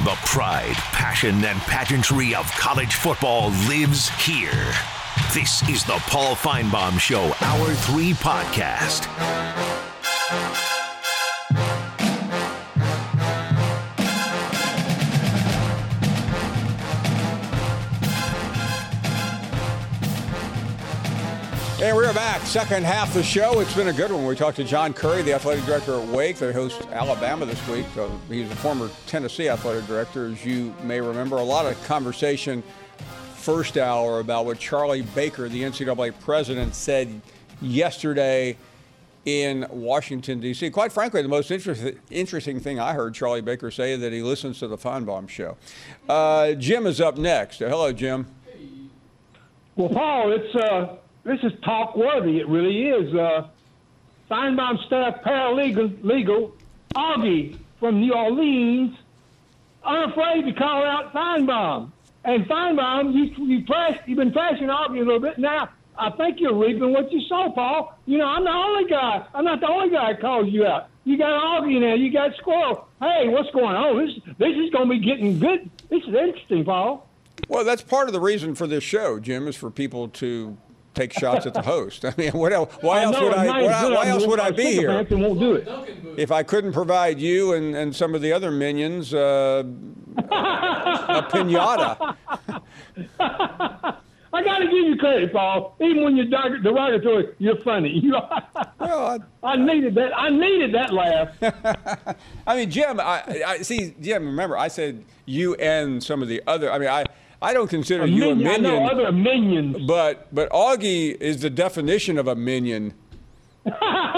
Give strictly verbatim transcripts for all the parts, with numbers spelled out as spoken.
The pride, passion, and pageantry of college football lives here. This is the Paul Finebaum Show, Hour three podcast. And we're back. Second half of the show. It's been a good one. We talked to John Currie, the athletic director at Wake. They host Alabama this week. So he's a former Tennessee athletic director, as you may remember. A lot of conversation first hour about what Charlie Baker, the N C double A president, said yesterday in Washington, D C Quite frankly, the most interest, interesting thing I heard Charlie Baker say that he listens to the Finebaum Show. Uh, Jim is up next. Uh, hello, Jim. Well, Paul, it's... Uh... This is talk worthy. It really is. Uh, Finebaum staff paralegal, legal, Augie from New Orleans, unafraid to call out Finebaum. And Finebaum, you, you pressed, you've been pressing Augie a little bit. Now, I think you're reaping what you sow, Paul. You know, I'm the only guy. I'm not the only guy that calls you out. You got Augie now. You got Squirrel. Hey, what's going on? This, this is going to be getting good. This is interesting, Paul. Well, that's part of the reason for this show, Jim, is for people to take shots at the host. I mean, what else? Why else would I? Why, why else would I be here? Won't do it. If I couldn't provide you and, and some of the other minions uh, a pinata. I got to give you credit, Paul. Even when you're derogatory, you're funny. well, I, I needed that. I needed that laugh. I mean, Jim. I, I see, Jim. Remember, I said you and some of the other. I mean, I. I don't consider a you minion, a minion. I know other minions. But but Augie is the definition of a minion. He's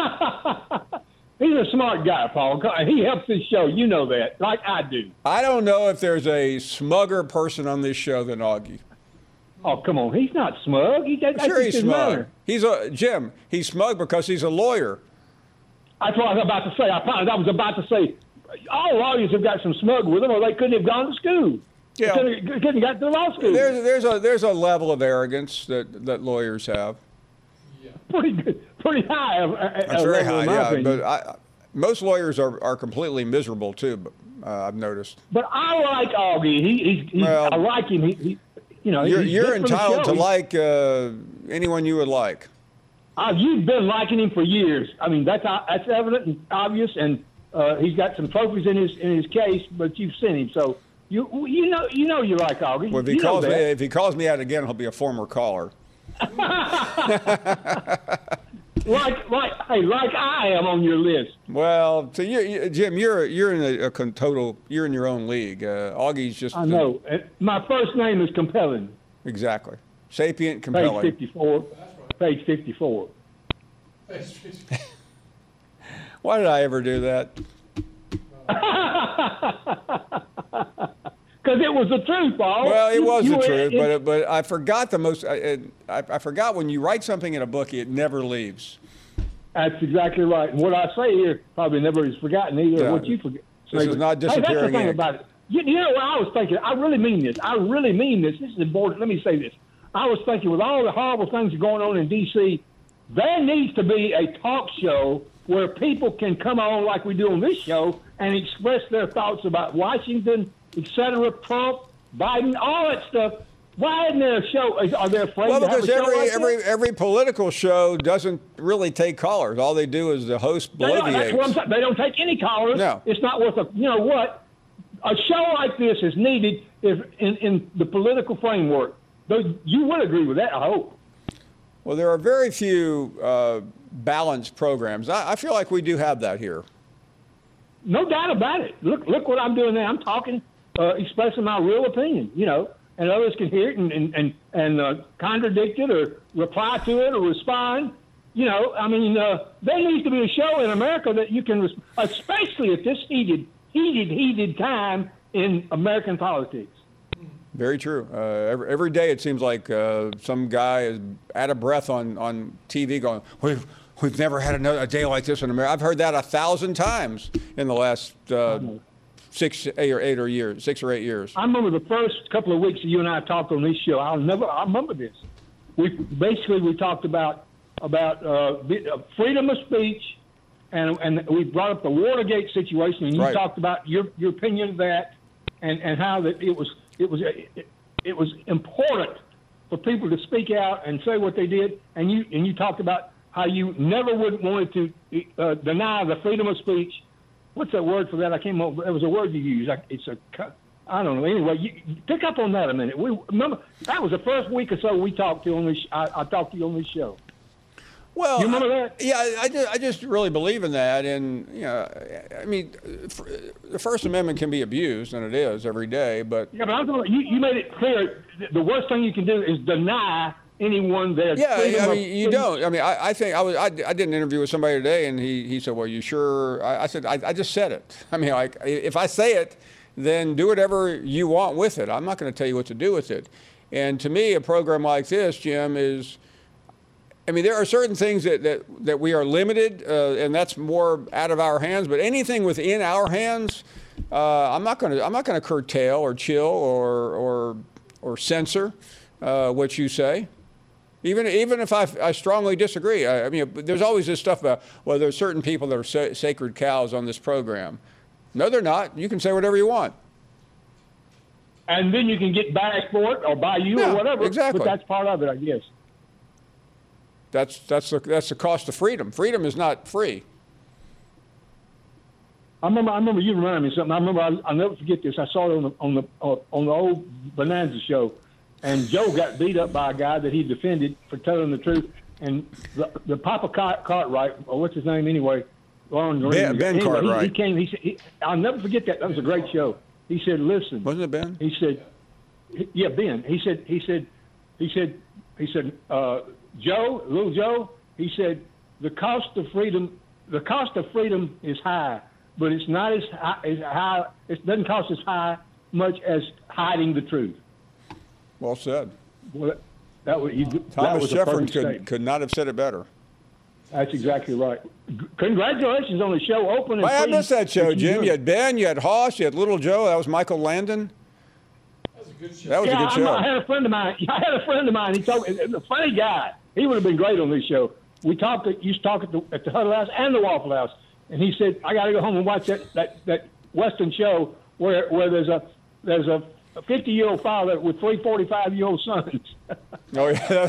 a smart guy, Paul. He helps this show. You know that, like I do. I don't know if there's a smugger person on this show than Augie. Oh, come on. He's not smug. He, that, sure he's smug. Manner. He's a Jim. He's smug because he's a lawyer. That's what I was about to say. I, I was about to say all lawyers have got some smug with them, or they couldn't have gone to school. Yeah, couldn't, couldn't got to law school. There's there's a there's a level of arrogance that, that lawyers have. Yeah. Pretty good, pretty high. That's very high. Yeah, opinion. but I, most lawyers are, are completely miserable too. But uh, I've noticed. But I like Augie. He, he's, he's well, I like him. He, he you know, you're, he's you're entitled to he's, like uh, anyone you would like. Uh, you've been liking him for years. I mean, that's that's evident and obvious. And uh, he's got some trophies in his in his case, but you've seen him so. You you know you know you like Augie. Well, if he you calls me if he calls me out again, he'll be a former caller. like like hey, like I am on your list. Well, so you, you Jim, you're you're in a, a total you're in your own league. Uh, Augie's just. I know. Uh, My first name is compelling. Exactly. Sapient, compelling. Page fifty-four. Page fifty-four. Why did I ever do that? Because it was the truth, Paul. Well, it was you, the you truth, were, but but I forgot the most. I, I, I forgot when you write something in a book, it never leaves. That's exactly right. And what I say here probably never is forgotten either. Yeah. What you forget. This is not disappearing. Hey, that's the thing ink. about it. You, you know what I was thinking? I really mean this. I really mean this. This is important. Let me say this. I was thinking with all the horrible things going on in D C, there needs to be a talk show where people can come on like we do on this show and express their thoughts about Washington, et cetera, Trump, Biden, all that stuff. Why isn't there a show? Are they afraid well, to have a because show every like every that? every political show doesn't really take callers. All they do is the host They don't, that's what I'm bloviates. saying. They don't take any callers. No. It's not worth a, you know what? A show like this is needed if in, in the political framework. Though you would agree with that, I hope. Well, there are very few uh, balanced programs. I, I feel like we do have that here. No doubt about it. Look, look what I'm doing now. I'm talking, uh, expressing my real opinion, you know, and others can hear it and and and, and uh, contradict it or reply to it or respond. You know, I mean, uh, there needs to be a show in America that you can, res- especially at this heated, heated, heated time in American politics. Very true. Uh, every, every day it seems like uh, some guy is out of breath on, on T V going, we've, we've never had another, a day like this in America. I've heard that a thousand times in the last uh, six, eight or eight or years, six or eight years. I remember the first couple of weeks that you and I talked on this show. I'll never, I remember this. We basically, we talked about, about uh, freedom of speech, and and we brought up the Watergate situation, and you right. talked about your, your opinion of that. and, and how that it was it was it, it was important for people to speak out and say what they did. And you and you talked about how you never would wanted to uh, deny the freedom of speech. What's that word for that? I can't remember. It was a word you used. It's a I don't know. Anyway, you, you pick up on that a minute. We remember that was the first week or so we talked to on this. I, I talked to you on this show. Well, you remember that? I, yeah, I just, I just really believe in that, and you know, I mean, the First Amendment can be abused, and it is every day. But yeah, but I'm talking, you, you made it clear. The worst thing you can do is deny anyone their yeah. freedom I of mean, you speech. don't. I mean, I, I think I was. I, I did an interview with somebody today, and he, he said, "Well, you sure?" I, I said, I, "I just said it." I mean, like if I say it, then do whatever you want with it. I'm not going to tell you what to do with it. And to me, a program like this, Jim, is. I mean, there are certain things that, that, that we are limited, uh, and that's more out of our hands. But anything within our hands, uh, I'm not going to I'm not going to curtail or chill or or or censor uh, what you say, even even if I, I strongly disagree. I, I mean, there's always this stuff about well, there's certain people that are sa- sacred cows on this program. No, they're not. You can say whatever you want. And then you can get back for it or by you Yeah, or whatever. exactly. But that's part of it, I guess. That's that's the that's the cost of freedom. Freedom is not free. I remember. I remember you reminded me of something. I remember. I, I'll never forget this. I saw it on the on the uh, on the old Bonanza show, and Joe got beat up by a guy that he defended for telling the truth. And the, the Papa Cart, Cartwright, or what's his name anyway? Lauren Ben, Ben anyway, Cartwright. He, he came. He said, he, "I'll never forget that. That was a great show." He said, "Listen." Wasn't it Ben? He said, "Yeah, Ben." He said. He said. He said. He said. Uh, Joe, little Joe, he said, the cost of freedom, the cost of freedom is high, but it's not as high, as high, it doesn't cost as high much as hiding the truth. Well said. Well, that was, he, that Thomas was a Jefferson perfect could, statement. could not have said it better. That's exactly right. G- Congratulations on the show opening. Well, I missed that show, Jim. You had Ben, you had Hoss, you had Little Joe. That was Michael Landon. That was a good show. That was yeah, a good show. I, I had a friend of mine. I had a friend of mine. He told me, a funny guy. He would have been great on this show. We talked. At, used to talk at the, at the Huddle House and the Waffle House, and he said, "I got to go home and watch that, that, that Western show where where there's a there's a fifty-year-old father with three forty-five-year-old sons." Oh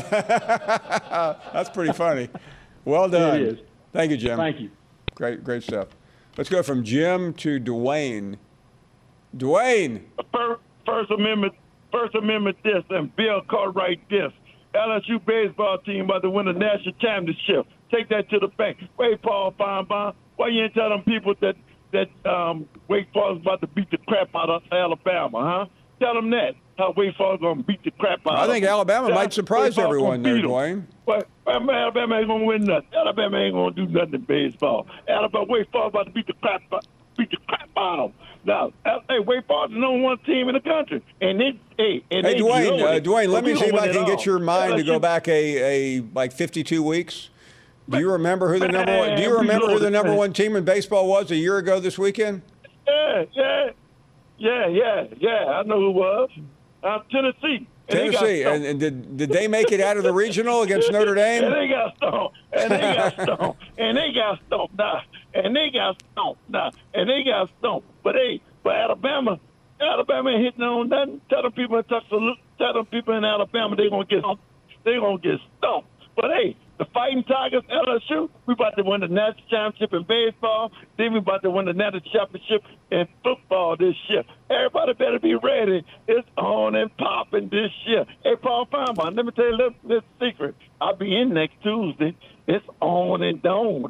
yeah, that's pretty funny. Well done. It is. Thank you, Jim. Thank you. Great, great stuff. Let's go from Jim to Dwayne. Dwayne. First, First Amendment, First Amendment this, and Bill Cartwright this. L S U baseball team about to win the national championship. Take that to the bank. Wait, Paul Feinbaum, why you ain't tell them people that that um, Wake Forest about to beat the crap out of Alabama, huh? Tell them that. How Wake Forest going to beat the crap out I of think them. Alabama Yeah, might surprise Wake Forest everyone gonna there, beat 'em. Dwayne. But Alabama ain't going to win nothing. Alabama ain't going to do nothing in baseball. Alabama, Wake Forest about to beat the crap beat the crap out of them. Now, hey, Wake Forest is the number one team in the country, and they, hey, and Hey, they Dwayne. know Uh, it. Dwayne, let But me we see if gonna I win can it get all. your mind to go L S U back a, a like fifty-two weeks. Do you remember who the number one? Do you Man, we remember who know the this, number man. one team in baseball was a year ago this weekend? Yeah, yeah, yeah, yeah, yeah. I know who it was. Uh, Tennessee. And they got Tennessee. stoned. And, and did did they make it out of the regional against Notre Dame? And they got stoned. And they got stoned. And they got stoned. Nah. And they got stoned. Nah. And they got stoned. But hey, but Alabama, Alabama ain't hitting on nothing. Tell them people in Tuscaloosa, tell them people in Alabama they gonna get they gonna get stumped. But hey, the Fighting Tigers, L S U, we about to win the national championship in baseball. Then we about to win the national championship in football this year. Everybody better be ready. It's on and popping this year. Hey, Paul Feinbaum, let me tell you a little, little secret. I'll be in next Tuesday. It's on and on.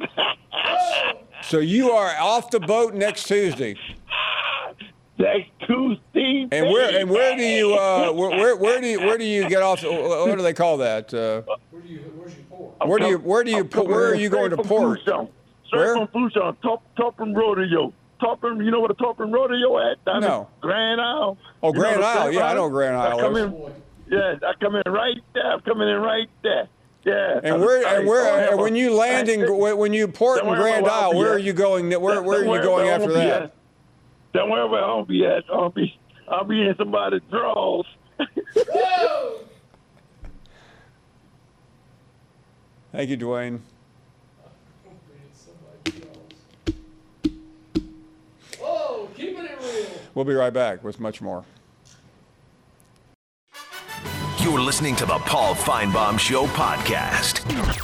So you are off the boat next Tuesday. Next Tuesday. And where and where do you uh, where, where where do you where do you get off? What do they call that? Uh, Where do you, where's your port? where do you where do you I'm put? Where are you going to straight from port? Blueshell. Where? Straight from Blueshell, Top, Toppin Rodeo. Toppin, you know what a Toppin Rodeo at? Down No. in Grand Isle. Oh, You know Grand the Isle. Grand Yeah, I know Grand I Isle come is. in, yeah, I come in right there. I'm coming in right there. Yeah. And where and where and when you land in Hey, when you port in don't worry Grand about where I'll Isle, be where are at. you going? Where where are Don't you worry going where after I'll be that? at. Don't worry where I'll be at. I'll be I'll be in somebody's drawers. Whoa! Thank you, Dwayne. Somebody else. Whoa, keeping it real. We'll be right back with much more. You're listening to the Paul Feinbaum Show podcast.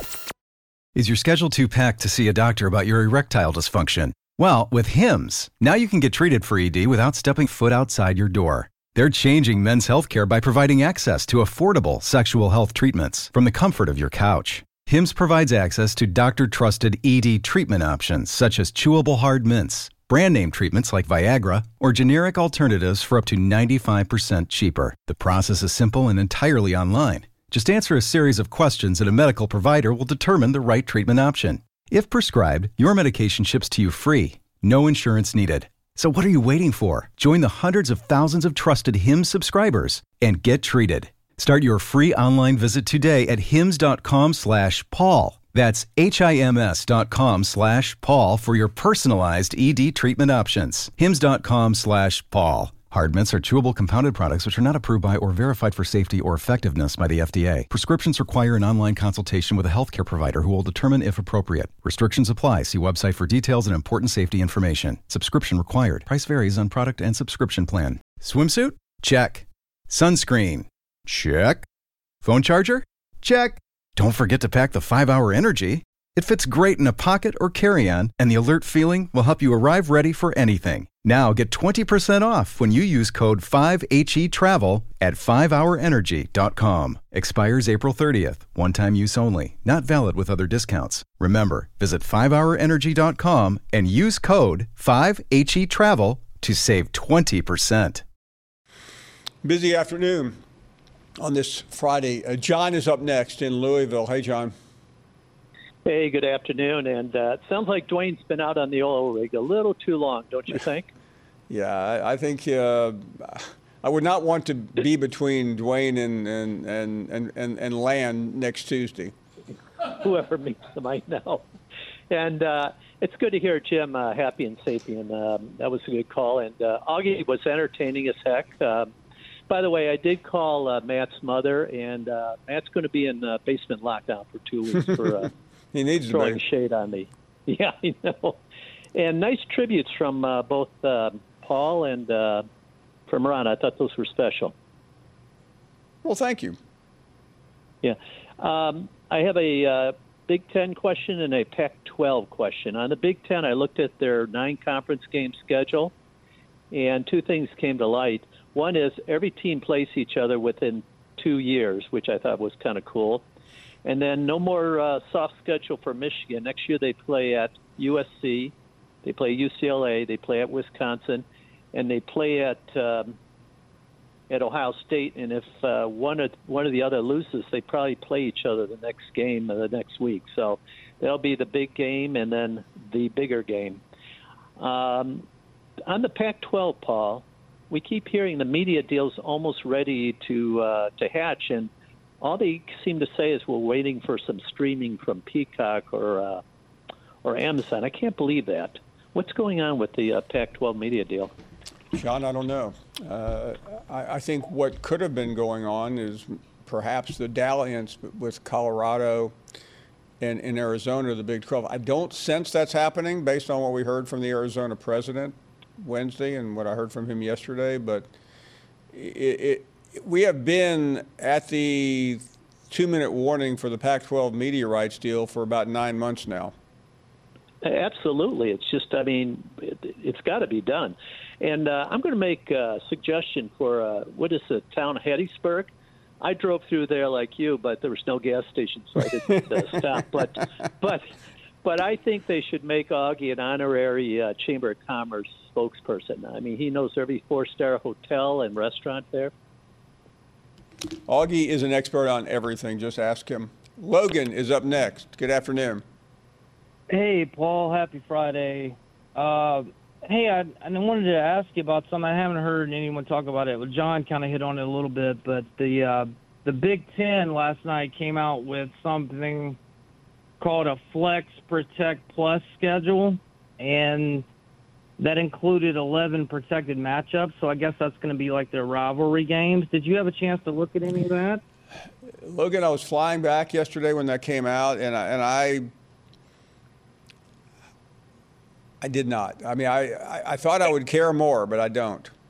Is your schedule too packed to see a doctor about your erectile dysfunction? Well, with Hims, now you can get treated for E D without stepping foot outside your door. They're changing men's healthcare by providing access to affordable sexual health treatments from the comfort of your couch. Hims provides access to doctor-trusted E D treatment options such as chewable hard mints, brand name treatments like Viagra, or generic alternatives for up to ninety-five percent cheaper. The process is simple and entirely online. Just answer a series of questions and a medical provider will determine the right treatment option. If prescribed, your medication ships to you free. No insurance needed. So what are you waiting for? Join the hundreds of thousands of trusted Hims subscribers and get treated. Start your free online visit today at hims.com slash Paul. That's H-I-M-S dot com slash Paul for your personalized E D treatment options. Hims.com slash Paul. Hard mints are chewable compounded products which are not approved by or verified for safety or effectiveness by the F D A. Prescriptions require an online consultation with a healthcare provider who will determine if appropriate. Restrictions apply. See website for details and important safety information. Subscription required. Price varies on product and subscription plan. Swimsuit? Check. Sunscreen? Check. Phone charger? Check. Don't forget to pack the five hour Energy. It fits great in a pocket or carry-on, and the alert feeling will help you arrive ready for anything. Now get twenty percent off when you use code five H E travel at five hour energy dot com. Expires April thirtieth. One-time use only. Not valid with other discounts. Remember, visit five hour energy dot com and use code five H E travel to save twenty percent. Busy afternoon on this Friday. Uh, John is up next in Louisville. Hey, John. Hey, good afternoon. And uh, it sounds like Dwayne's been out on the oil rig a little too long, don't you think? Yeah, I, I think uh, I would not want to be between Dwayne and and, and, and, and, and Land next Tuesday. Whoever meets them, I know. And uh, it's good to hear Jim uh, happy and sapient. Um, that was a good call. And uh, Augie was entertaining as heck. Um, By the way, I did call uh, Matt's mother, and uh, Matt's going to be in uh, basement lockdown for two weeks for uh, he needs throwing to be. shade on me. Yeah, I know. And nice tributes from uh, both uh, Paul and uh, from Ron. I thought those were special. Well, thank you. Yeah. Um, I have a uh, Big Ten question and a Pac twelve question. On the Big Ten, I looked at their nine-conference game schedule, and two things came to light. One is every team plays each other within two years, which I thought was kind of cool. And then no more uh, soft schedule for Michigan. Next year they play at U S C, they play U C L A, they play at Wisconsin, and they play at um, at Ohio State. And if uh, one of one of the other loses, they probably play each other the next game of the next week. So that'll be the big game and then the bigger game. Um, on the Pac twelve, Paul, we keep hearing the media deal's almost ready to uh, to hatch, and all they seem to say is we're waiting for some streaming from Peacock or uh, or Amazon. I can't believe that. What's going on with the uh, Pac twelve media deal? John, I don't know. Uh, I, I think what could have been going on is perhaps the dalliance with Colorado and in Arizona, the Big twelve. I don't sense that's happening based on what we heard from the Arizona president Wednesday and what I heard from him yesterday, but it, it, we have been at the two-minute warning for the Pac twelve media rights deal for about nine months now. Absolutely. It's just, I mean, it, it's got to be done. And uh, I'm going to make a suggestion for, uh, what is the town, Hattiesburg? I drove through there like you, but there was no gas station, so I didn't uh, stop. But, but, but I think they should make Augie an honorary uh, Chamber of Commerce spokesperson. I mean, he knows every four-star hotel and restaurant there. Augie is an expert on everything. Just ask him. Logan is up next. Good afternoon. Hey, Paul. Happy Friday. Uh, hey, I, I wanted to ask you about something. I haven't heard anyone talk about it. Well, John kind of hit on it a little bit, but the uh, the Big Ten last night came out with something called a Flex Protect Plus schedule, and that included eleven protected matchups. So I guess that's going to be like their rivalry games. Did you have a chance to look at any of that? Logan, I was flying back yesterday when that came out, and I, and I I did not. I mean, I, I, I thought I would care more, but I don't.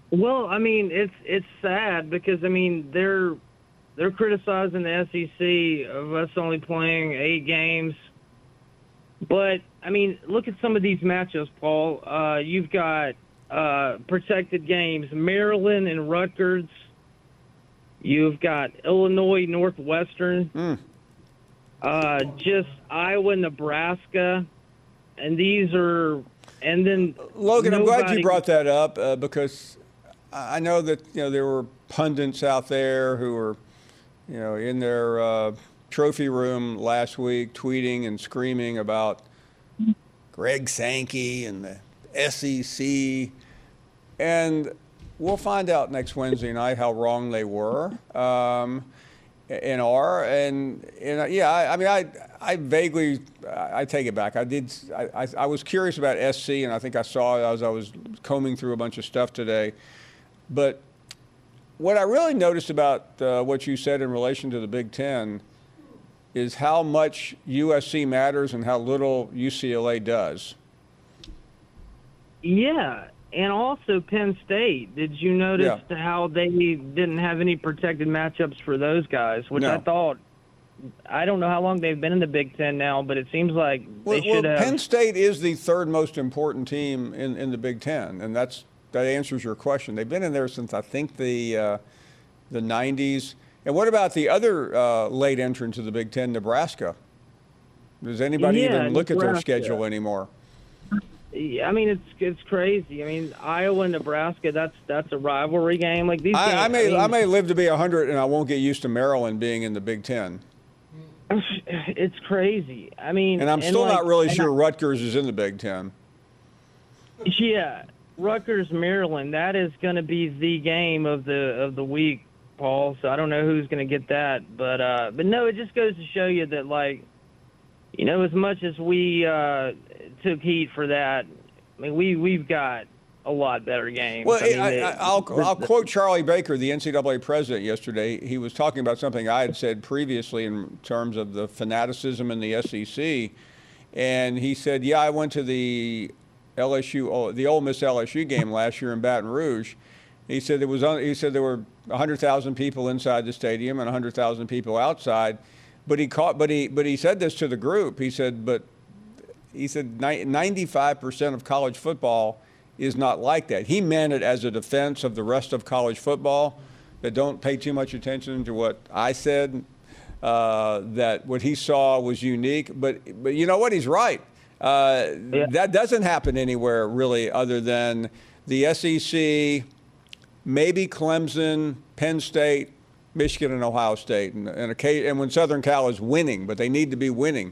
Well, I mean, it's it's sad because I mean they're they're criticizing the S E C of us only playing eight games, but I mean, look at some of these matchups, Paul. Uh, you've got uh, protected games: Maryland and Rutgers. You've got Illinois Northwestern. Mm. Uh, just Iowa, Nebraska, and these are, and then Logan, I'm glad you nobody- brought that up uh, because I know that you know there were pundits out there who were, you know, in their uh, trophy room last week tweeting and screaming about Greg Sankey and the S E C, and we'll find out next Wednesday night how wrong they were. Um, and are and, and yeah, I, I mean, I I vaguely I take it back. I did I, I, I was curious about S C, and I think I saw it as I was combing through a bunch of stuff today. But what I really noticed about uh, what you said in relation to the Big Ten is how much U S C matters and how little U C L A does. Yeah, and also Penn State. Did you notice Yeah. how they didn't have any protected matchups for those guys? Which No. I thought, I don't know how long they've been in the Big Ten now, but it seems like they Well, should well, have. Penn State is the third most important team in, in the Big Ten, and that's that answers your question. They've been in there since I think the uh, the nineties. And what about the other uh, late entrant to the Big Ten, Nebraska? Does anybody Yeah, even look at their Nebraska. schedule anymore? I mean, it's it's crazy. I mean, Iowa and Nebraska. That's that's a rivalry game. Like these. games, I, I may mean, I may live to be one hundred, and I won't get used to Maryland being in the Big Ten. It's crazy. I mean, And I'm still like, not really and sure I- Rutgers is in the Big Ten. Yeah, Rutgers, Maryland. That is going to be the game of the of the week, Paul. So I don't know who's going to get that, but uh, but no, it just goes to show you that, like, you know, as much as we uh, took heat for that, I mean, we we've got a lot better games. Well, I mean, I, it- I, I'll, the- I'll the- quote Charlie Baker, the N C double A president, yesterday. He was talking about something I had said previously in terms of the fanaticism in the S E C. And he said, yeah, I went to the L S U, oh, the Ole Miss L S U game last year in Baton Rouge. He said there was, he said there were one hundred thousand people inside the stadium and one hundred thousand people outside. But he caught, but he, but he said this to the group. He said, but he said ninety-five percent of college football is not like that. He meant it as a defense of the rest of college football, that don't pay too much attention to what I said, uh, that what he saw was unique. But, but you know what? He's right. Uh, Yeah. That doesn't happen anywhere really other than the S E C, maybe Clemson, Penn State, Michigan, and Ohio State. And, and, occasion, and when Southern Cal is winning, but they need to be winning.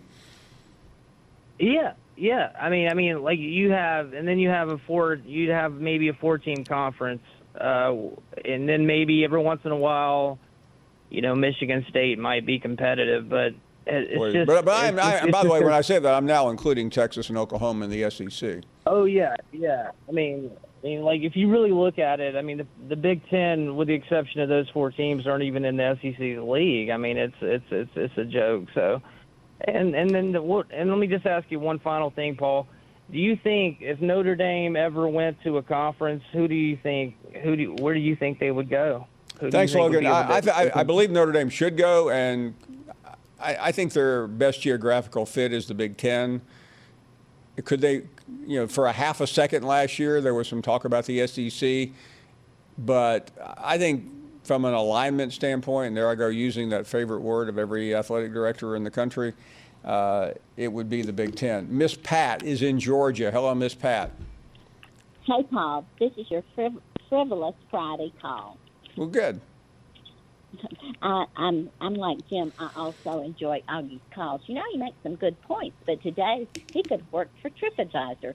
Yeah, yeah. I mean, I mean, like you have, and then you have a four. You'd have maybe a four-team conference, uh, and then maybe every once in a while, you know, Michigan State might be competitive, but it- it's Boy, just. but but I'm, it's- I, it's and by the just way, a- when I say that, I'm now including Texas and Oklahoma in the S E C. Oh yeah, yeah. I mean, I mean, like if you really look at it, I mean, the, the Big Ten, with the exception of those four teams, aren't even in the S E C league. I mean, it's it's it's it's a joke. So, and and then the, what? And let me just ask you one final thing, Paul. Do you think if Notre Dame ever went to a conference, who do you think? Who do? Where do you think they would go? Who do you Thanks, think would Logan. be able I, to- I, I believe Notre Dame should go, and I, I think their best geographical fit is the Big Ten. Could they, you know, for a half a second last year, there was some talk about the S E C, but I think from an alignment standpoint, and there I go using that favorite word of every athletic director in the country, uh, it would be the Big Ten. Miss Pat is in Georgia. Hello, Miss Pat. Hey, Paul, this is your friv- frivolous Friday call. Well, good. I, I'm I'm like Jim. I also enjoy Augie's calls. You know, he makes some good points, but today he could work for TripAdvisor.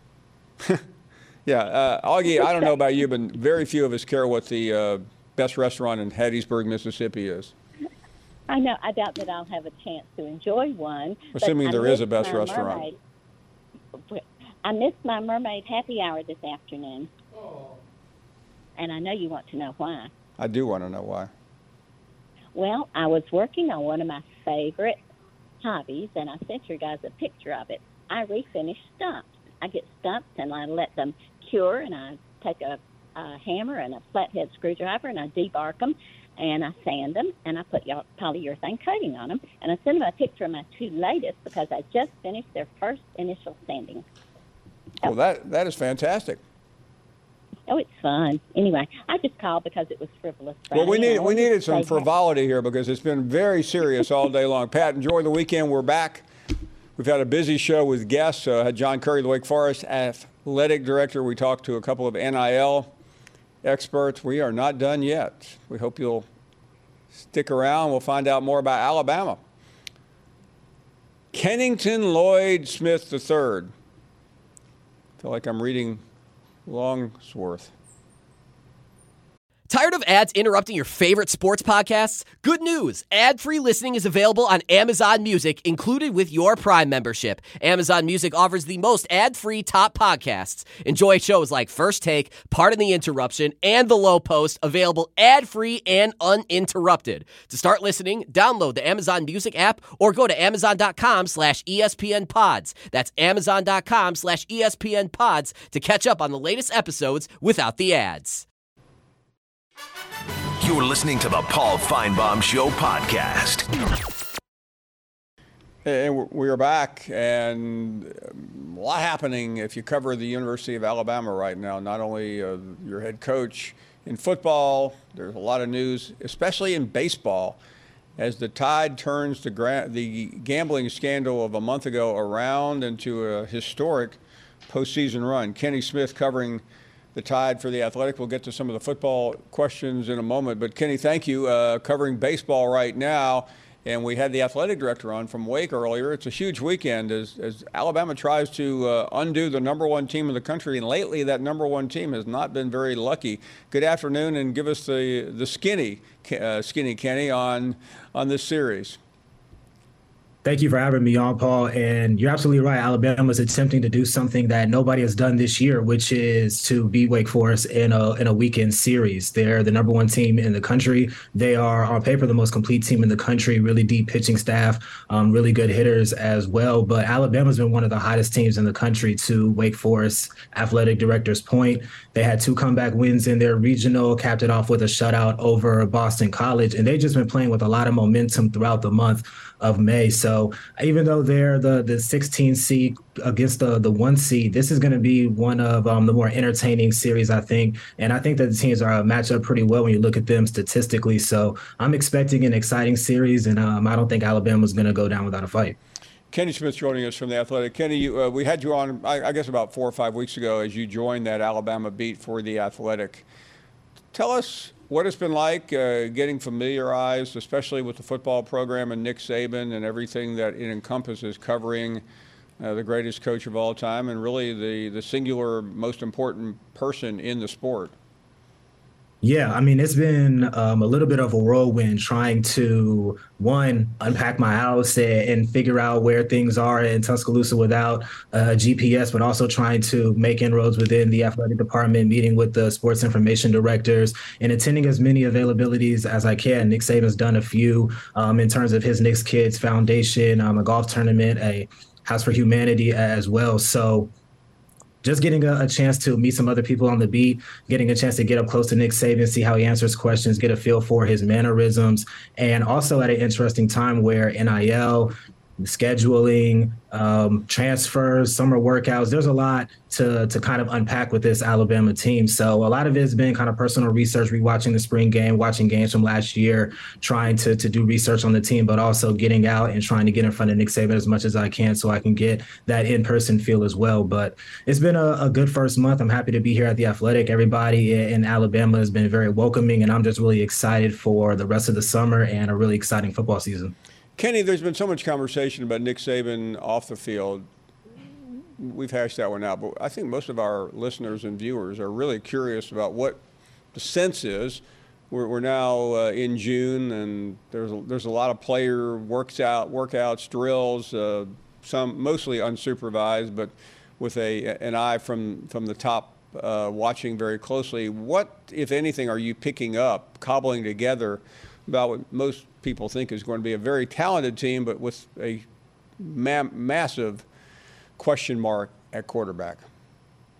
Yeah, uh, Augie, I don't know about you, but very few of us care what the uh, best restaurant in Hattiesburg, Mississippi is. I know. I doubt that I'll have a chance to enjoy one. but Assuming I there is a missed best my restaurant. Mermaid. I missed my mermaid happy hour this afternoon, Oh, and I know you want to know why. I do want to know why. Well, I was working on one of my favorite hobbies, and I sent you guys a picture of it. I refinish stumps. I get stumps, and I let them cure, and I take a, a hammer and a flathead screwdriver, and I debark them, and I sand them, and I put polyurethane coating on them, and I send them a picture of my two latest because I just finished their first initial sanding. Well, that that is fantastic. Oh, it's fun. Anyway, I just called because it was frivolous Friday. Well, we need we needed some say frivolity here because it's been very serious all day long. Pat, enjoy the weekend. We're back. We've had a busy show with guests. Uh, had John Curry, the Wake Forest athletic director. We talked to a couple of N I L experts. We are not done yet. We hope you'll stick around. We'll find out more about Alabama. Kennington Lloyd Smith the third. I feel like I'm reading Longsworth. Tired of ads interrupting your favorite sports podcasts? Good news! Ad-free listening is available on Amazon Music, included with your Prime membership. Amazon Music offers the most ad-free top podcasts. Enjoy shows like First Take, Pardon the Interruption, and The Low Post, available ad-free and uninterrupted. To start listening, download the Amazon Music app or go to amazon.com slash ESPN pods. That's amazon.com slash ESPN pods to catch up on the latest episodes without the ads. You're listening to the Paul Feinbaum Show podcast. And we are back, and a lot happening if you cover the University of Alabama right now. Not only uh, your head coach in football, there's a lot of news, especially in baseball, as the tide turns the, gra- the gambling scandal of a month ago around into a historic postseason run. Kenny Smith covering the Tide for The Athletic. We'll get to some of the football questions in a moment. But, Kenny, thank you. Uh, covering baseball right now. And we had the athletic director on from Wake earlier. It's a huge weekend as, as Alabama tries to uh, undo the number one team in the country. And lately, that number one team has not been very lucky. Good afternoon, and give us the, the skinny, uh, skinny Kenny, on, on this series. Thank you for having me on, Paul. And you're absolutely right. Alabama's attempting to do something that nobody has done this year, which is to beat Wake Forest in a in a weekend series. They're the number one team in the country. They are, on paper, the most complete team in the country, really deep pitching staff, um, really good hitters as well. But Alabama's been one of the hottest teams in the country, to Wake Forest athletic director's point. They had two comeback wins in their regional, capped it off with a shutout over Boston College. And they've just been playing with a lot of momentum throughout the month of May. So even though they're the the sixteen seed against the the one seed, this is going to be one of um, the more entertaining series, I think. And I think that the teams are matched up pretty well when you look at them statistically. So I'm expecting an exciting series, and um, I don't think Alabama's going to go down without a fight. Kenny Smith joining us from The Athletic. Kenny, you, uh, we had you on, I, I guess, about four or five weeks ago as you joined that Alabama beat for The Athletic. Tell us what it's been like uh, getting familiarized, especially with the football program and Nick Saban and everything that it encompasses, covering uh, the greatest coach of all time and really the, the singular most important person in the sport. Yeah, I mean, it's been um, a little bit of a whirlwind trying to, one, unpack my house and, and figure out where things are in Tuscaloosa without a uh, G P S, but also trying to make inroads within the athletic department, meeting with the sports information directors and attending as many availabilities as I can. Nick Saban's done a few um, in terms of his Knicks Kids Foundation, um, a golf tournament, a House for Humanity as well. So just getting a, a chance to meet some other people on the beat, getting a chance to get up close to Nick Saban, see how he answers questions, get a feel for his mannerisms, and also at an interesting time where N I L, scheduling, um, transfers, summer workouts, there's a lot to to kind of unpack with this Alabama team. So a lot of it has been kind of personal research, rewatching the spring game, watching games from last year, trying to to do research on the team, but also getting out and trying to get in front of Nick Saban as much as I can so I can get that in-person feel as well. But it's been a, a good first month. I'm happy to be here at The Athletic. Everybody in Alabama has been very welcoming, and I'm just really excited for the rest of the summer and a really exciting football season. Kenny, there's been so much conversation about Nick Saban off the field. We've hashed that one out, but I think most of our listeners and viewers are really curious about what the sense is. We're, we're now uh, in June, and there's a, there's a lot of player works out, workouts, drills, uh, some mostly unsupervised, but with a an eye from from the top, uh, watching very closely. What, if anything, are you picking up, cobbling together about what most people think is going to be a very talented team, but with a ma- massive question mark at quarterback?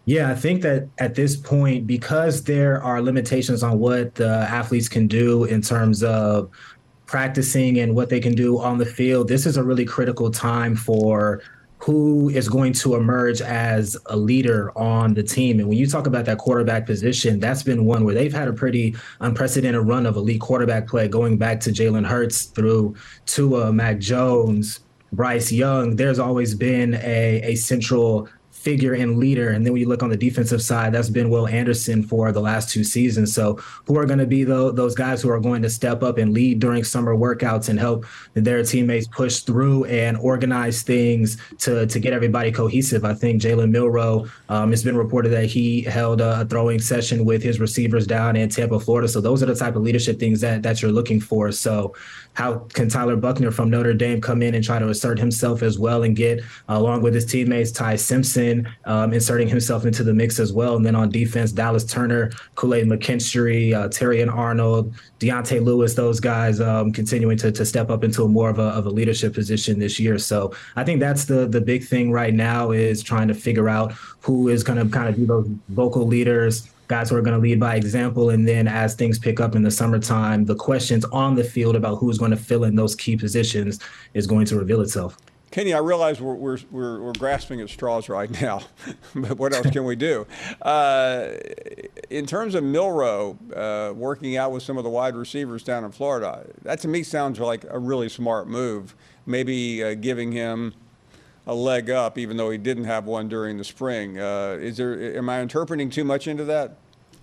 Yeah, I think that at this point, because there are limitations on what the athletes can do in terms of practicing and what they can do on the field, this is a really critical time for who is going to emerge as a leader on the team. And when you talk about that quarterback position, that's been one where they've had a pretty unprecedented run of elite quarterback play, going back to Jalen Hurts through Tua, Mac Jones, Bryce Young. There's always been a, a central figure and leader. And then when you look on the defensive side, that's been Will Anderson for the last two seasons. So who are going to be the, those guys who are going to step up and lead during summer workouts and help their teammates push through and organize things to, to get everybody cohesive? I think Jalen Milroe, um, it's been reported that he held a throwing session with his receivers down in Tampa, Florida. So those are the type of leadership things that, that you're looking for. So how can Tyler Buchner from Notre Dame come in and try to assert himself as well and get, uh, along with his teammates, Ty Simpson, um, inserting himself into the mix as well. And then on defense, Dallas Turner, Kool-Aid McKinstry, uh, Terrion Arnold, Deontay Lewis, those guys um, continuing to, to step up into more of a, of a leadership position this year. So I think that's the, the big thing right now, is trying to figure out who is going to kind of be those vocal leaders, guys who are going to lead by example. And then as things pick up in the summertime, the questions on the field about who's going to fill in those key positions is going to reveal itself. Kenny, I realize we're, we're, we're, we're grasping at straws right now, but what else can we do? Uh, in terms of Milroe uh, working out with some of the wide receivers down in Florida, that to me sounds like a really smart move, maybe uh, giving him a leg up, even though he didn't have one during the spring. Uh, is there? Am I interpreting too much into that?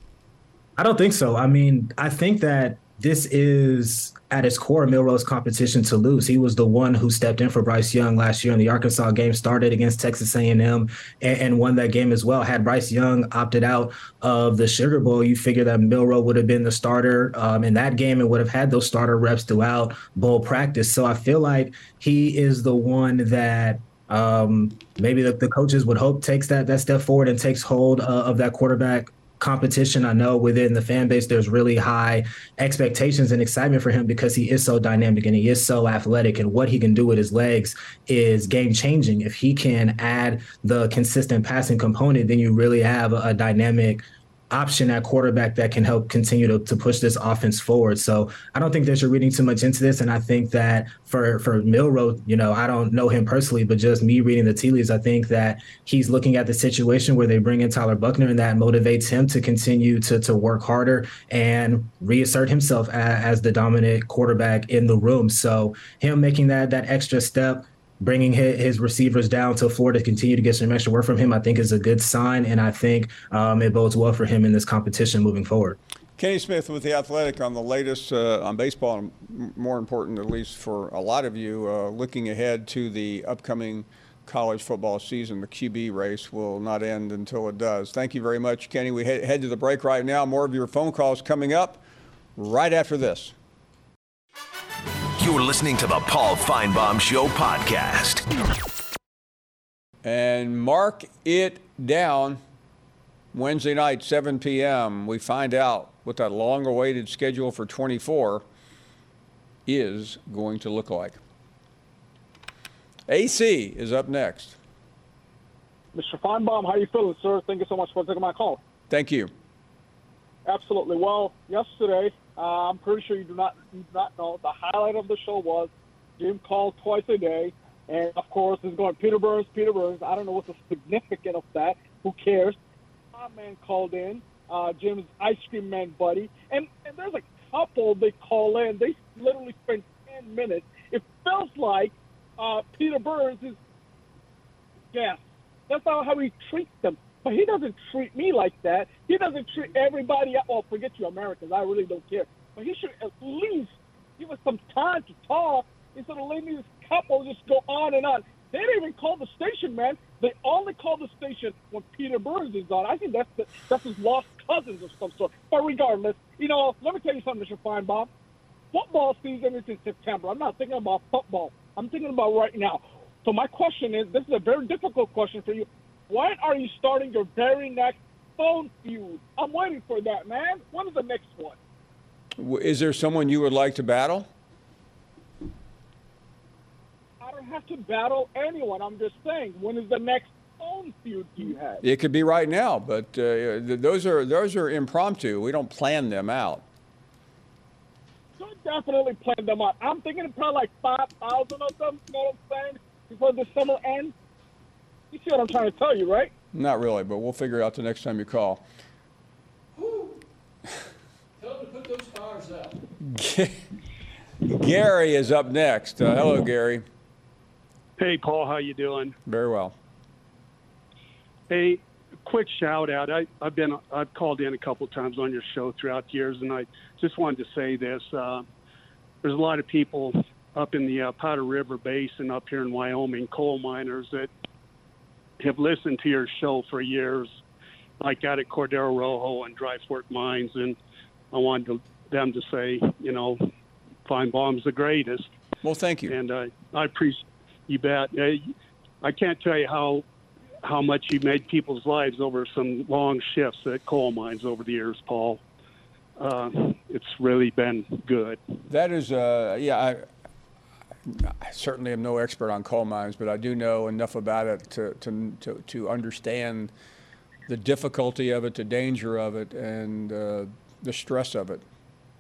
I don't think so. I mean, I think that this is at its core Milroe's competition to lose. He was the one who stepped in for Bryce Young last year in the Arkansas game, started against Texas A and M and, and won that game as well. Had Bryce Young opted out of the Sugar Bowl, you figure that Milroe would have been the starter um, in that game and would have had those starter reps throughout bowl practice. So I feel like he is the one that um, maybe the, the coaches would hope takes that that step forward and takes hold uh, of that quarterback competition. I know within the fan base, there's really high expectations and excitement for him because he is so dynamic and he is so athletic, and what he can do with his legs is game changing. If he can add the consistent passing component, then you really have a, a dynamic option at quarterback that can help continue to, to push this offense forward. So I don't think that you're reading too much into this. And I think that for, for Milroe, you know, I don't know him personally, but just me reading the tea leaves, I think that he's looking at the situation where they bring in Tyler Buchner, and that motivates him to continue to, to work harder and reassert himself as, as the dominant quarterback in the room. So him making that, that extra step, bringing his receivers down to Florida to continue to get some extra work from him, I think is a good sign, and I think um, it bodes well for him in this competition moving forward. Kenny Smith with The Athletic on the latest uh, on baseball, and more important, at least for a lot of you, uh, looking ahead to the upcoming college football season. The Q B race will not end until it does. Thank you very much, Kenny. We head, head to the break right now. More of your phone calls coming up right after this. You're listening to the Paul Finebaum Show podcast. And mark it down. Wednesday night, seven p.m., we find out what that long-awaited schedule for twenty-four is going to look like. A C is up next. Mister Finebaum, how are you feeling, sir? Thank you so much for taking my call. Thank you. Absolutely. Well, yesterday, uh, I'm pretty sure you do not you do not know, the highlight of the show was Jim called twice a day, and of course it's going Peter Burns, Peter Burns. I don't know what's the significance of that. Who cares? My man called in, uh, Jim's ice cream man buddy, and, and there's a couple they call in. They literally spend ten minutes. It feels like uh, Peter Burns is yes. That's not how he treats them. But he doesn't treat me like that. He doesn't treat everybody else. Well, forget you Americans. I really don't care. But he should at least give us some time to talk instead of letting this couple just go on and on. They didn't even call the station, man. They only call the station when Peter Burns is on. I think that's the, that's his lost cousins of some sort. But regardless, you know, let me tell you something, Mister Finebaum. Football season is in September. I'm not thinking about football. I'm thinking about right now. So my question is, this is a very difficult question for you. When are you starting your very next phone feud? I'm waiting for that, man. When is the next one? Is there someone you would like to battle? I don't have to battle anyone. I'm just saying, when is the next own feud you had. It could be right now, but uh, th- those are those are impromptu. We don't plan them out. So definitely plan them out. I'm thinking of probably like five thousand of them, you know what I'm saying, before the summer ends. You see what I'm trying to tell you, right? Not really, but we'll figure it out the next time you call. Woo. Tell them to put those fires out. Gary is up next. Uh, hello, Gary. Hey, Paul, how you doing? Very well. Hey, quick shout out. I, I've been I've called in a couple of times on your show throughout the years, and I just wanted to say this. Uh, there's a lot of people up in the uh, Powder River Basin up here in Wyoming, coal miners, that have listened to your show for years, like out at Cordero Rojo and Dry Fork Mines, and I wanted to, them to say, you know, Feinbaum's the greatest. Well, thank you. And uh, I appreciate you bet. Uh, I can't tell you how how much you made people's lives over some long shifts at coal mines over the years, Paul. Uh, it's really been good. That is, uh, yeah, I, I certainly am no expert on coal mines, but I do know enough about it to, to, to, to understand the difficulty of it, the danger of it, and uh, the stress of it.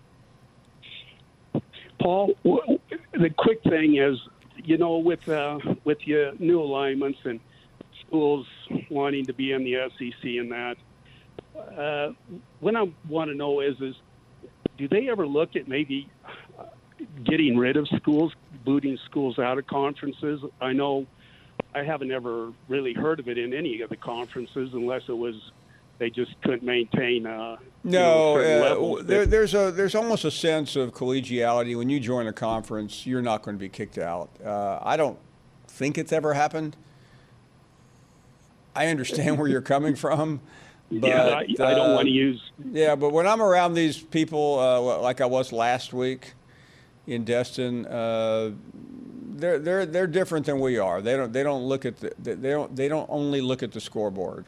Paul, the quick thing is, you know, with uh, with your new alignments and schools wanting to be in the S E C and that, uh, what I want to know is, is do they ever look at maybe getting rid of schools, booting schools out of conferences? I know I haven't ever really heard of it in any of the conferences unless it was they just couldn't maintain uh, No, you know, uh, levels. there, there's a there's almost a sense of collegiality when you join a conference. You're not going to be kicked out. Uh, I don't think it's ever happened. I understand where you're coming from, but yeah, I, I don't uh, want to use. Yeah, but when I'm around these people, uh, like I was last week in Destin, uh, they're they're they're different than we are. They don't they don't look at the they don't they don't only look at the scoreboard.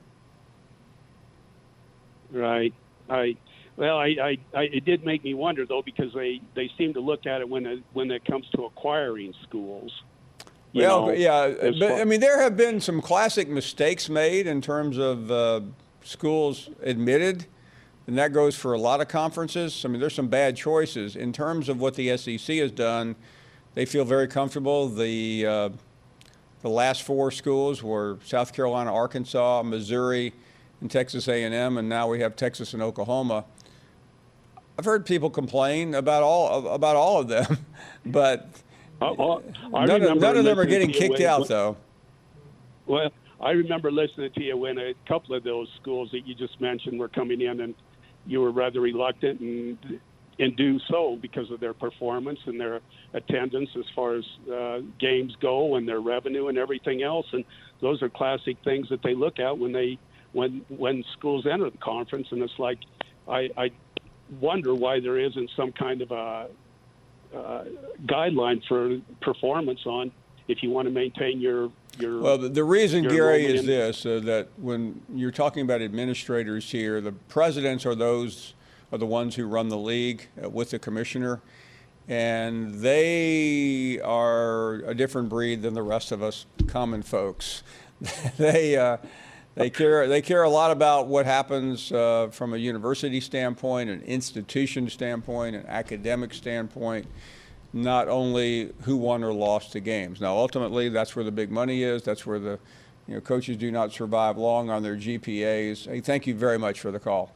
Right. I well, I, I, I it did make me wonder though, because they, they seem to look at it when it when it comes to acquiring schools. You Well, know, yeah, as but far- I mean, there have been some classic mistakes made in terms of uh, schools admitted, and that goes for a lot of conferences. I mean, there's some bad choices in terms of what the S E C has done. They feel very comfortable. The uh, the last four schools were South Carolina, Arkansas, Missouri, and Texas A and M, and now we have Texas and Oklahoma. I've heard people complain about all about all of them, but Uh, uh, I none, of, remember none of them are listening getting to you kicked when- out, when- though. Well, I remember listening to you when a couple of those schools that you just mentioned were coming in, and you were rather reluctant and and do so because of their performance and their attendance as far as uh, games go and their revenue and everything else. And those are classic things that they look at when they when when schools enter the conference. And it's like I, I wonder why there isn't some kind of a uh, guideline for performance on if you want to maintain your your. Well, the, the reason, your Gary, enrollment is in- this, uh, that when you're talking about administrators here, the presidents are those are the ones who run the league uh, with the commissioner, and they are a different breed than the rest of us common folks. they uh, they care they care a lot about what happens uh, from a university standpoint, an institution standpoint, an academic standpoint, not only who won or lost the games. Now, ultimately, that's where the big money is. That's where the you know coaches do not survive long on their G P As. Hey, thank you very much for the call.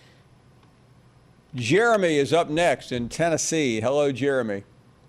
Jeremy is up next in Tennessee. Hello, Jeremy.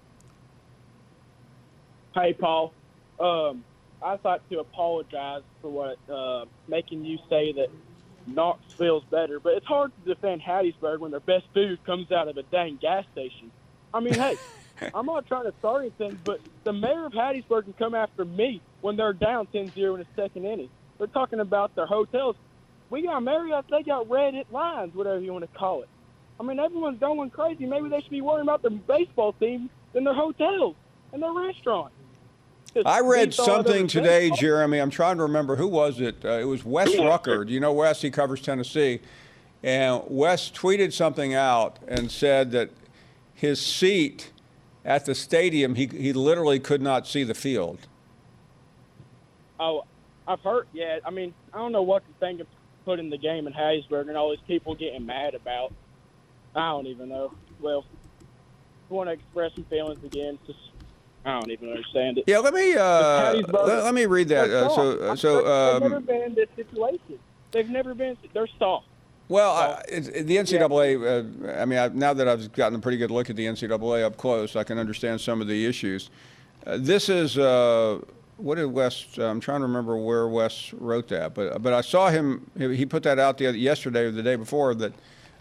Hey, Paul. Um, I'd like to apologize for what uh, making you say that Knoxville's better, but it's hard to defend Hattiesburg when their best food comes out of a dang gas station. I mean, hey, I'm not trying to start anything, but the mayor of Hattiesburg can come after me when they're down ten zero in the second inning. They're talking about their hotels. We got Marriott, they got Reddit lines, whatever you want to call it. I mean, everyone's going crazy. Maybe they should be worrying about their baseball team than their hotels and their restaurants. Just I read beats all other something today, baseball. Jeremy. I'm trying to remember who was it. Uh, it was Wes Rucker. Do you know Wes? He covers Tennessee. And Wes tweeted something out and said that his seat at the stadium, he he literally could not see the field. Oh, I've heard. Yeah, I mean, I don't know what to think of putting the game in Hattiesburg and all these people getting mad about. I don't even know. Well, I want to express some feelings again. Just, I don't even understand it. Yeah, let me uh, let, let me read that. Uh, so, uh, so um, they've never been in this situation. They've never been. They're soft. Well, I, it's, the N C double A, uh, I mean, I, now that I've gotten a pretty good look at the N C double A up close, I can understand some of the issues. Uh, this is, uh, what did Wes, uh, I'm trying to remember where Wes wrote that, but but I saw him, he put that out the other, yesterday or the day before, that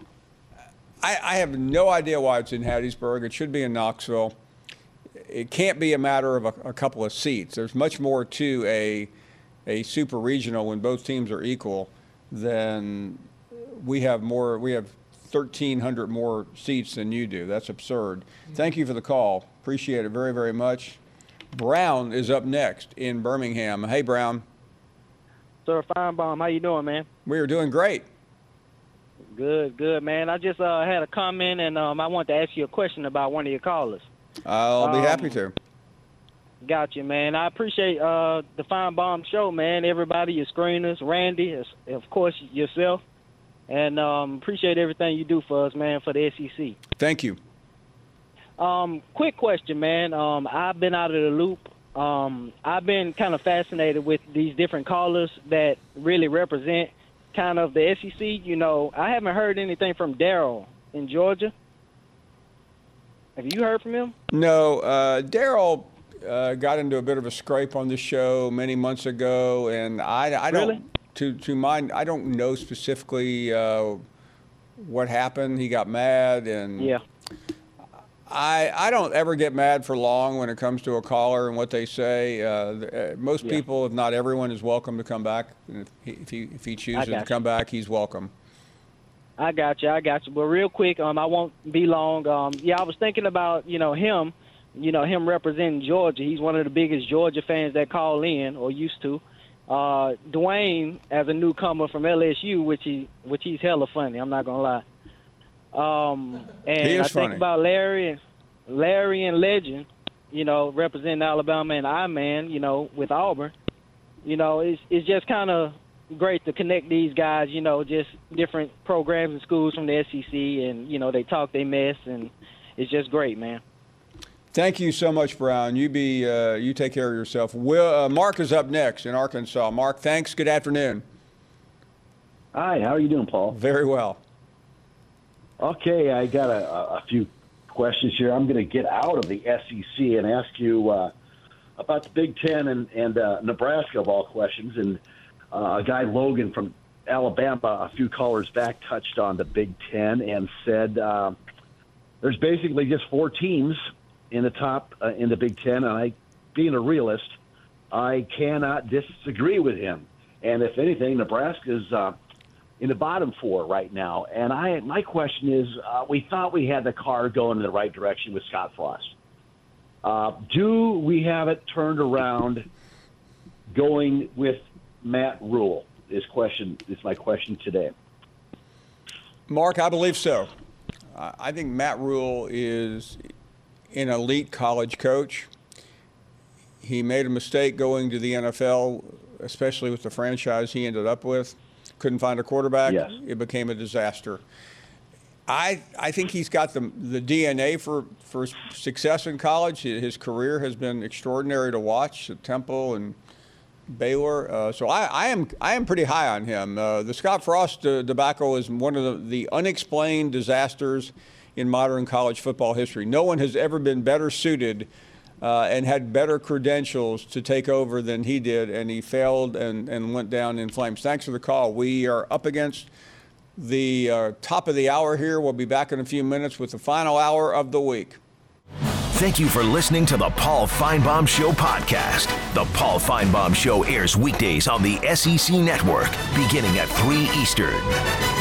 I, I have no idea why it's in Hattiesburg. It should be in Knoxville. It can't be a matter of a, a couple of seats. There's much more to a, a super regional when both teams are equal than we have more, we have thirteen hundred more seats than you do. That's absurd. Thank you for the call. Appreciate it very, very much. Brown is up next in Birmingham. Hey, Brown. Sir Feinbaum, how you doing, man? We are doing great. Good, good, man. I just uh, had a comment, and um, I wanted to ask you a question about one of your callers. I'll be um, happy to. Got you, man. I appreciate uh, the Feinbaum show, man. Everybody, your screeners, Randy, of course, yourself. And um, appreciate everything you do for us, man, for the S E C. Thank you. Um, quick question, man. Um, I've been out of the loop. Um, I've been kind of fascinated with these different callers that really represent kind of the S E C. You know, I haven't heard anything from Daryl in Georgia. Have you heard from him? No. Uh, Daryl uh, got into a bit of a scrape on the show many months ago, and I, I don't. Really? To to mind, I don't know specifically uh, what happened. He got mad, and yeah. I I don't ever get mad for long when it comes to a caller and what they say. Uh, most Yeah. people, if not everyone, is welcome to come back. And if he if he, if he chooses to got come back, he's welcome. I got you. I got you. But real quick, um, I won't be long. Um, yeah, I was thinking about, you know, him, you know, him representing Georgia. He's one of the biggest Georgia fans that call in or used to. Uh, Dwayne, as a newcomer from L S U, which he which he's hella funny. I'm not gonna lie. Um, and He is I think funny. about Larry and Larry and Legend, you know, representing Alabama and I-Man, you know, with Auburn. You know, it's it's just kind of great to connect these guys. You know, just different programs and schools from the S E C, and you know, they talk, they mess, and it's just great, man. Thank you so much, Brown. You be uh, you take care of yourself. Will uh, Mark is up next in Arkansas. Mark, thanks. Good afternoon. Hi, how are you doing, Paul? Very well. Okay, I got a, a few questions here. I'm going to get out of the S E C and ask you uh, about the Big Ten and, and uh, Nebraska of all questions. And uh, a guy, Logan from Alabama, a few callers back touched on the Big Ten and said uh, there's basically just four teams in the top uh, in the Big Ten, and I, being a realist, I cannot disagree with him. And if anything, Nebraska's uh, in the bottom four right now. And I, my question is, uh, we thought we had the car going in the right direction with Scott Frost. Uh, do we have it turned around going with Matt Rule? Is question is my question today. Mark, I believe so. I think Matt Rule is an elite college coach. He made a mistake going to the N F L, especially with the franchise he ended up with. Couldn't find a quarterback. Yes. It became a disaster. I I think he's got the the D N A for, for success in college. His career has been extraordinary to watch at Temple and Baylor. Uh, so I, I am I am pretty high on him. Uh, the Scott Frost uh, debacle is one of the, the unexplained disasters in modern college football history. No one has ever been better suited uh, and had better credentials to take over than he did, and he failed and, and went down in flames. Thanks for the call. We are up against the uh, top of the hour here. We'll be back in a few minutes with the final hour of the week. Thank you for listening to the Paul Feinbaum Show podcast. The Paul Feinbaum Show airs weekdays on the S E C Network, beginning at three Eastern.